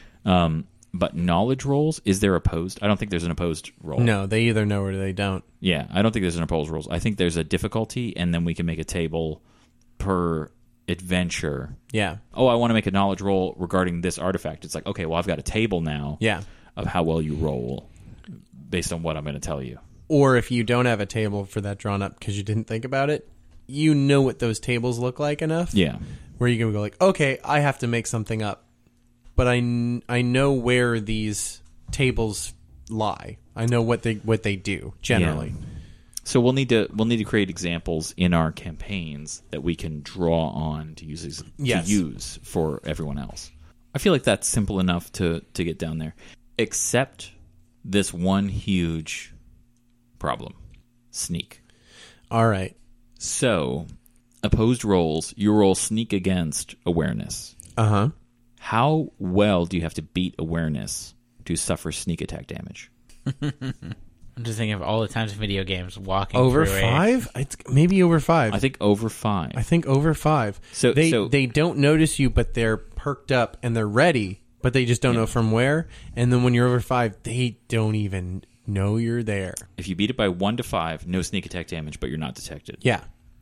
But knowledge rolls, is there opposed? I don't think there's an opposed roll. No, they either know or they don't. Yeah, I don't think there's an opposed roll. I think there's a difficulty, and then we can make a table per adventure. Yeah. Oh, I want to make a knowledge roll regarding this artifact. It's like, okay, well, I've got a table now of how well you roll based on what I'm going to tell you. Or if you don't have a table for that drawn up because you didn't think about it, you know what those tables look like enough. Yeah. Where you can go like, okay, I have to make something up. But I know where these tables lie. I know what they do generally. Yeah. So we'll need to create examples in our campaigns that we can draw on to use for everyone else. I feel like that's simple enough to get down there. Except this one huge problem. Sneak. All right. So, opposed rolls, you roll sneak against awareness. Uh-huh. How well do you have to beat awareness to suffer sneak attack damage? I'm just thinking of all the times in video games walking over through 5? It's maybe over 5. I think over 5. I think over 5. So they don't notice you, but they're perked up and they're ready, but they just don't know from where. And then when you're over 5, they don't even know you're there. If you beat it by 1 to 5, no sneak attack damage, but you're not detected. Yeah.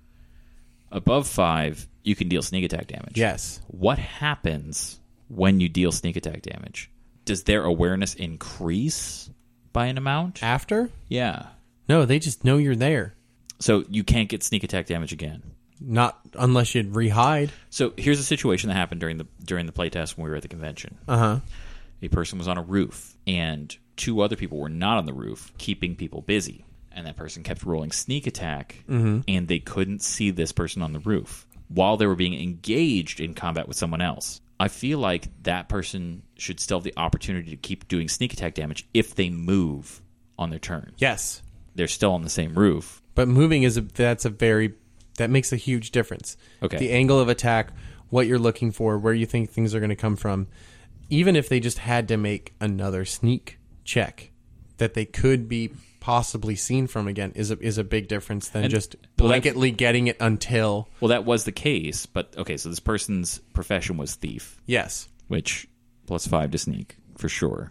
Above 5, you can deal sneak attack damage. Yes. What happens when you deal sneak attack damage? Does their awareness increase by an amount? After? Yeah. No, they just know you're there. So you can't get sneak attack damage again? Not unless you'd rehide. So here's a situation that happened during the playtest when we were at the convention. Uh-huh. A person was on a roof, and 2 other people were not on the roof, keeping people busy. And that person kept rolling sneak attack, and they couldn't see this person on the roof while they were being engaged in combat with someone else. I feel like that person should still have the opportunity to keep doing sneak attack damage if they move on their turn. Yes. They're still on the same roof. But moving that makes a huge difference. Okay. The angle of attack, what you're looking for, where you think things are going to come from. Even if they just had to make another sneak check that they could be possibly seen from again is a big difference than just blanketly getting it until... Well, that was the case, but okay, so this person's profession was thief. Yes. Which, +5 to sneak, for sure.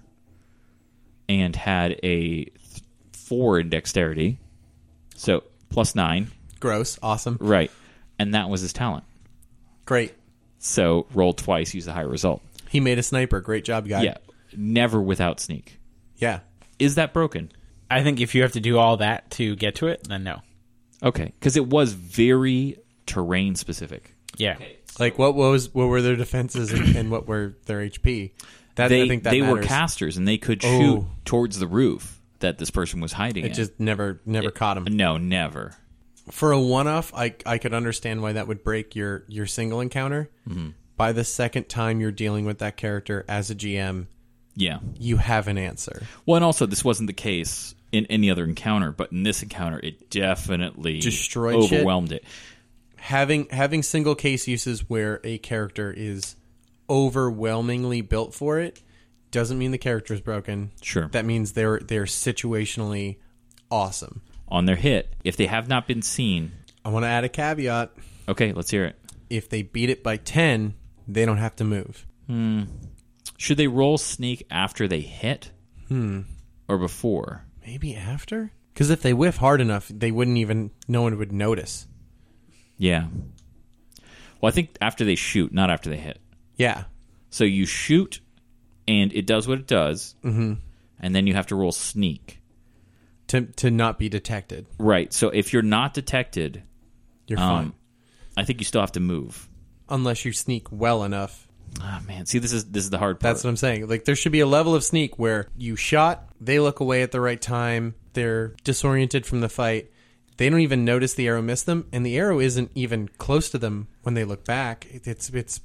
And had a 4 in dexterity, so +9. Gross. Awesome. Right. And that was his talent. Great. So, rolled twice, use a higher result. He made a sniper. Great job, guy. Yeah. Never without sneak. Yeah. Is that broken? I think if you have to do all that to get to it, then no. Okay, because it was very terrain specific. Yeah. Okay, so like what were their defenses and what were their HP? I think that they matters. were casters and they could shoot towards the roof that this person was hiding in. It just never caught him. No, never. For a one-off, I could understand why that would break your single encounter. Mm-hmm. By the second time you're dealing with that character as a GM, you have an answer. Well, and also this wasn't the case in any other encounter, but in this encounter, it definitely overwhelmed it. Having single case uses where a character is overwhelmingly built for it doesn't mean the character is broken. Sure, that means they're situationally awesome. On their hit, if they have not been seen, I want to add a caveat. Okay, let's hear it. If they beat it by 10, they don't have to move. Should they roll sneak after they hit? Or before? Maybe after? Because if they whiff hard enough, no one would notice. Yeah. Well, I think after they shoot, not after they hit. Yeah. So you shoot, and it does what it does, and then you have to roll sneak. To not be detected. Right. So if you're not detected, you're fine. I think you still have to move. Unless you sneak well enough Oh, man. See, this is the hard part. That's what I'm saying. Like, there should be a level of sneak where you shot, they look away at the right time, they're disoriented from the fight, they don't even notice the arrow missed them, and the arrow isn't even close to them when they look back. It's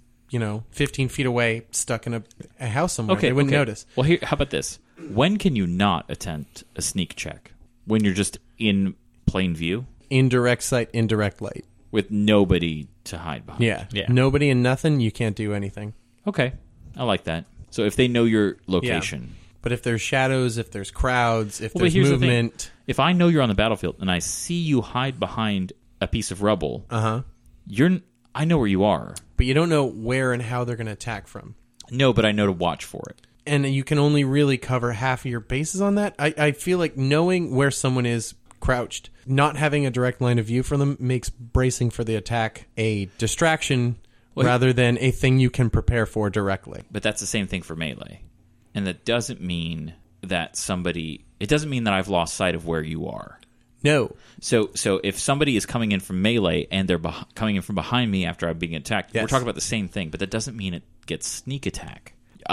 15 feet away, stuck in a house somewhere. They wouldn't notice. Well, how about this? When can you not attempt a sneak check? When you're just in plain view? Indirect sight, indirect light. With nobody to hide behind. Yeah. Nobody and nothing, you can't do anything. Okay. I like that. So if they know your location. Yeah. But if there's shadows, if there's crowds, if there's movement. If I know you're on the battlefield and I see you hide behind a piece of rubble, I know where you are. But you don't know where and how they're going to attack from. No, but I know to watch for it. And you can only really cover half of your bases on that. I feel like knowing where someone is crouched, not having a direct line of view for them, makes bracing for the attack a distraction rather than a thing you can prepare for directly. But that's the same thing for melee. And that doesn't mean that it doesn't mean that I've lost sight of where you are. No. So if somebody is coming in from melee and they're coming in from behind me after I'm being attacked, we're talking about the same thing, but that doesn't mean it gets sneak attack.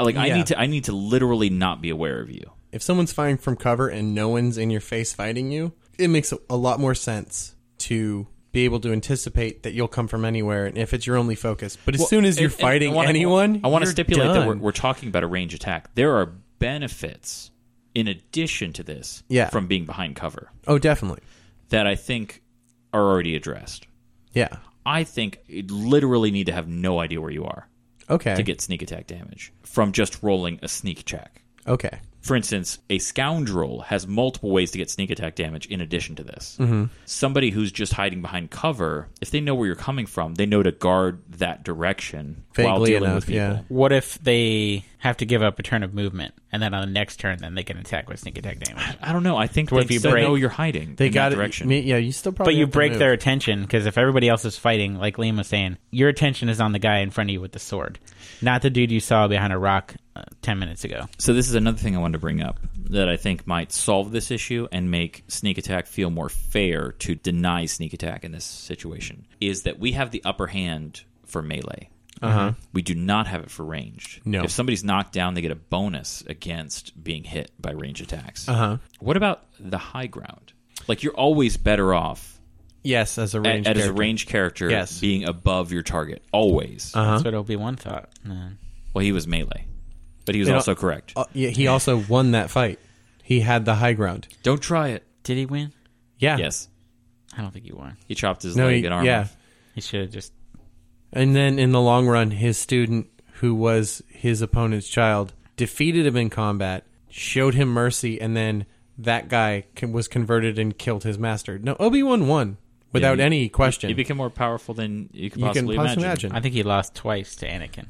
I need to literally not be aware of you. If someone's firing from cover and no one's in your face fighting you, it makes a lot more sense to be able to anticipate that you'll come from anywhere, and if it's your only focus. But as soon as you're fighting anyone, I want to stipulate that we're talking about a range attack. There are benefits in addition to this from being behind cover. Oh, definitely. That I think are already addressed. Yeah. I think you literally need to have no idea where you are. Okay. To get sneak attack damage from just rolling a sneak check. Okay. For instance, a scoundrel has multiple ways to get sneak attack damage in addition to this. Mm-hmm. Somebody who's just hiding behind cover, if they know where you're coming from, they know to guard that direction while dealing with people. Yeah. What if they have to give up a turn of movement, and then on the next turn, then they can attack with sneak attack damage? I don't know. I think they still know you're hiding in that direction. Yeah, you still probably But you break their attention, because if everybody else is fighting, like Liam was saying, your attention is on the guy in front of you with the sword, not the dude you saw behind a rock 10 minutes ago. So this is another thing I wanted to bring up that I think might solve this issue and make sneak attack feel more fair to deny sneak attack in this situation, is that we have the upper hand for melee. We do not have it for ranged. No. If somebody's knocked down, they get a bonus against being hit by range attacks. What about the high ground? Like, you're always better off. Yes, as a ranged character. As a ranged character, being above your target. Always. That's what Obi-Wan thought. Well, he was melee. But he was also correct. He also won that fight. He had the high ground. Don't try it. Did he win? Yeah. Yes. I don't think he won. He chopped his leg and arm off. He should have just... And then in the long run, his student, who was his opponent's child, defeated him in combat, showed him mercy, and then that guy was converted and killed his master. No, Obi-Wan won without any question. He became more powerful than you could possibly imagine. I think he lost twice to Anakin.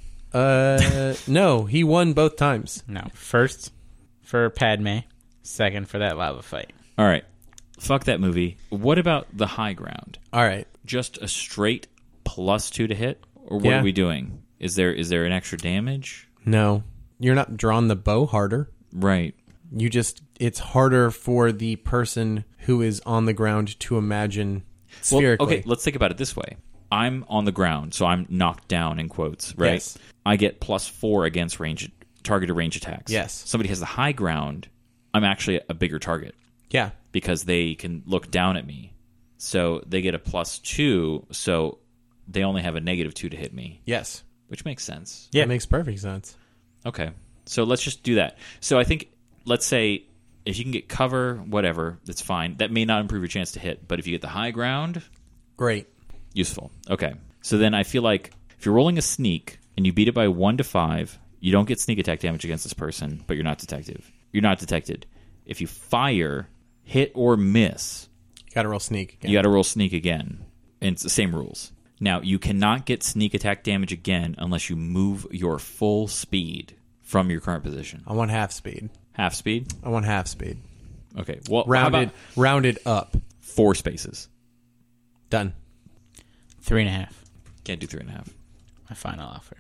No, he won both times. No, first for Padme, second for that lava fight. All right, fuck that movie. What about the high ground? All right, just a straight +2 to hit, or what are we doing? Is there an extra damage? No, you're not drawing the bow harder. Right. It's harder for the person who is on the ground to imagine spherically. Well, okay, let's think about it this way. I'm on the ground, so I'm knocked down in quotes, right? Yes. I get +4 against targeted range attacks. Yes. Somebody has the high ground, I'm actually a bigger target. Yeah. Because they can look down at me. So they get a +2, so they only have a -2 to hit me. Yes. Which makes sense. Yeah, it makes perfect sense. Okay. So let's just do that. So I think, let's say, if you can get cover, whatever, that's fine. That may not improve your chance to hit, but if you get the high ground... Great. Useful. Okay. So then I feel like if you're rolling a sneak and you beat it by 1 to 5, you don't get sneak attack damage against this person, but you're not detected. If you fire, hit or miss... You gotta roll sneak again. You gotta roll sneak again. And it's the same rules. Now, you cannot get sneak attack damage again unless you move your full speed from your current position. I want half speed. Half speed? I want half speed. Okay. Well, rounded up. 4 spaces. Done. 3.5. Can't do 3.5. My final offer.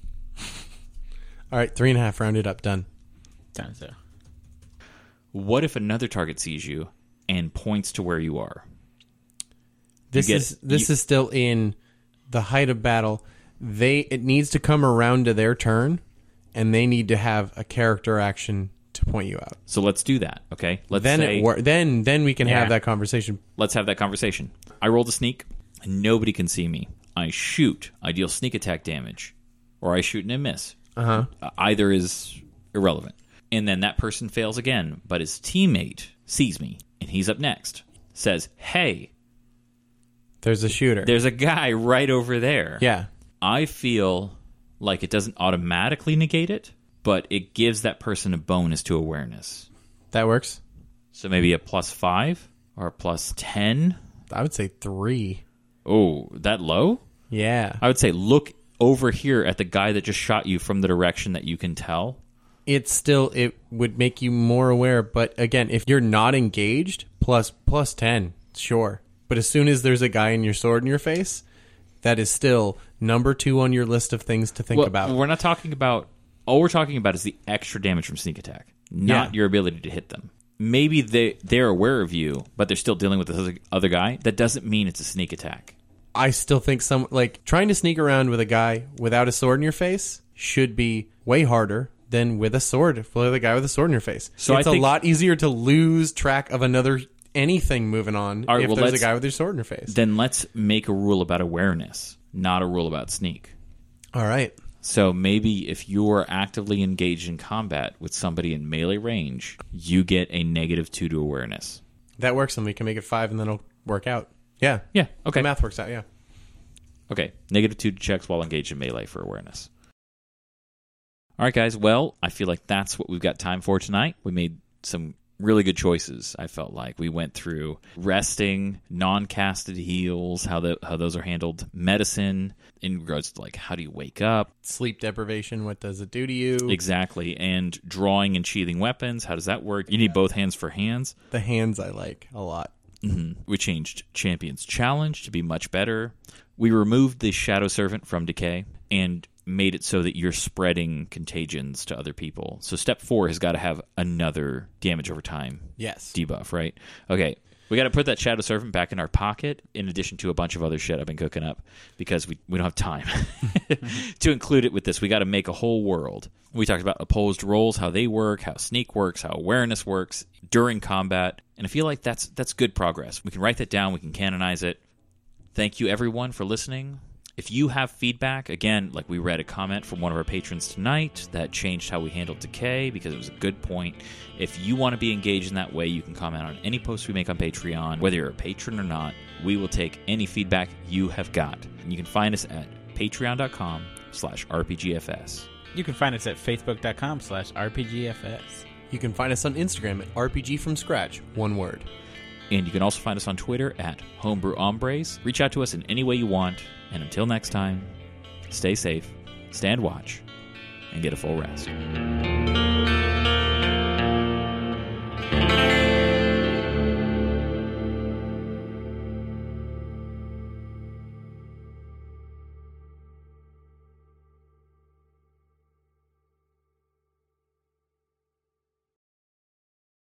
All right, 3.5 rounded up. Done. Done so. What if another target sees you and points to where you are? This is still in the height of battle. it needs to come around to their turn, and they need to have a character action to point you out. So let's do that, okay? Then we can have that conversation. Let's have that conversation. I rolled a sneak, and nobody can see me. I shoot. I deal sneak attack damage, or I shoot and I miss. Either is irrelevant. And then that person fails again, but his teammate sees me, and he's up next. Says, hey, there's a shooter. There's a guy right over there. Yeah. I feel like it doesn't automatically negate it, but it gives that person a bonus to awareness. That works. So maybe a +5 or a +10? I would say 3. Oh, that low? Yeah. I would say look over here at the guy that just shot you from the direction that you can tell. It would make you more aware, but again, if you're not engaged, plus 10, sure. But as soon as there's a guy in your sword in your face, that is still number 2 on your list of things to think about. We're not talking about... All we're talking about is the extra damage from sneak attack, not your ability to hit them. Maybe they're aware of you, but they're still dealing with the other guy. That doesn't mean it's a sneak attack. I still think trying to sneak around with a guy without a sword in your face should be way harder than with a sword, with a guy with a sword in your face. So it's a lot easier to lose track of anything moving on if there's a guy with your sword in your face. Then let's make a rule about awareness, not a rule about sneak. All right. So maybe if you're actively engaged in combat with somebody in melee range, you get a -2 to awareness. That works, and we can make it 5, and then it'll work out. Yeah. Yeah, okay. The math works out, yeah. Okay, -2 to checks while engaged in melee for awareness. All right, guys. Well, I feel like that's what we've got time for tonight. We made some really good choices, I felt like. We went through resting, non-casted heals, how those are handled, medicine, in regards to how do you wake up? Sleep deprivation, what does it do to you? Exactly. And drawing and sheathing weapons, how does that work? You need both hands for hands. The hands I like a lot. Mm-hmm. We changed Champion's Challenge to be much better. We removed the Shadow Servant from Decay and made it so that you're spreading contagions to other people. So step 4 has got to have another damage over time debuff, right? Okay, we got to put that Shadow Servant back in our pocket in addition to a bunch of other shit I've been cooking up because we don't have time to include it with this. We got to make a whole world. We talked about opposed roles, how they work, how sneak works, how awareness works during combat, and I feel like that's good progress. We can write that down. We can canonize it. Thank you, everyone, for listening. If you have feedback, again, like we read a comment from one of our patrons tonight that changed how we handled Decay because it was a good point. If you want to be engaged in that way, you can comment on any post we make on Patreon. Whether you're a patron or not, we will take any feedback you have got. And you can find us at patreon.com/RPGFS. You can find us at facebook.com/RPGFS. You can find us on Instagram at RPG from Scratch, one word. And you can also find us on Twitter at Homebrew Hombres. Reach out to us in any way you want. And until next time, stay safe, stand watch, and get a full rest.